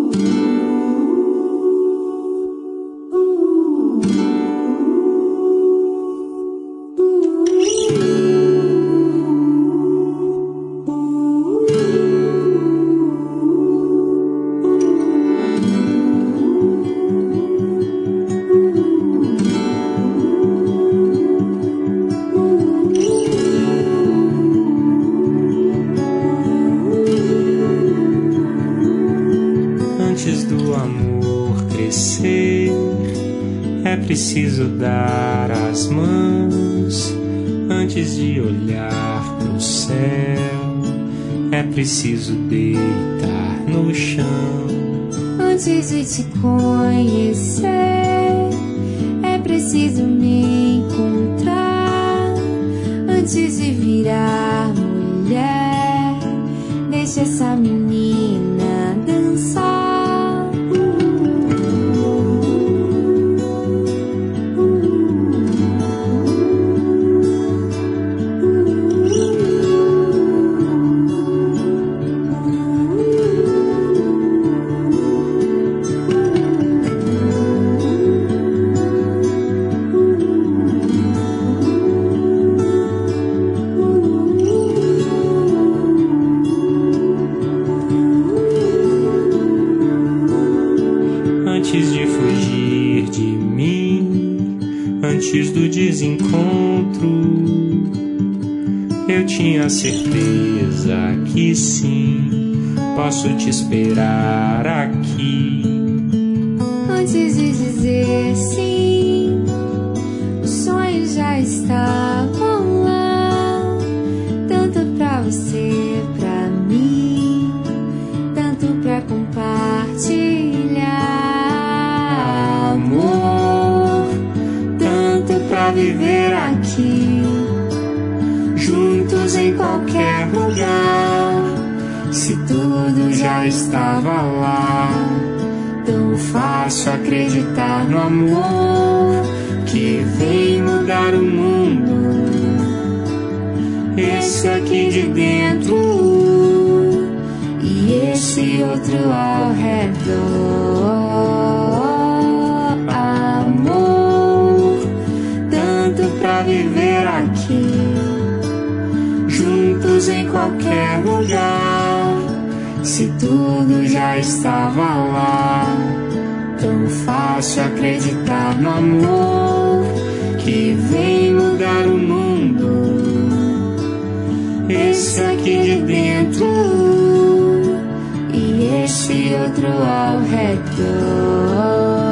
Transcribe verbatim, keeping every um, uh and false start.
É preciso dar as mãos antes de olhar pro céu. É preciso deitar no chão antes de te conhecer. É preciso me encontrar antes de virar mulher. Deixa essa menina dançar. Antes de fugir de mim, antes do desencontro, eu tinha certeza que sim, posso te esperar aqui. Antes de dizer sim, os sonhos já estavam lá, tanto pra você, pra mim, tanto pra compartilhar. Pra viver aqui, juntos em qualquer lugar. Se tudo já estava lá, tão fácil acreditar no amor que vem mudar o mundo. Esse aqui de dentro e esse outro ao redor. Pra viver aqui, juntos em qualquer lugar. Se tudo já estava lá, tão fácil acreditar no amor que vem mudar o mundo. Esse aqui de dentro e esse outro ao redor.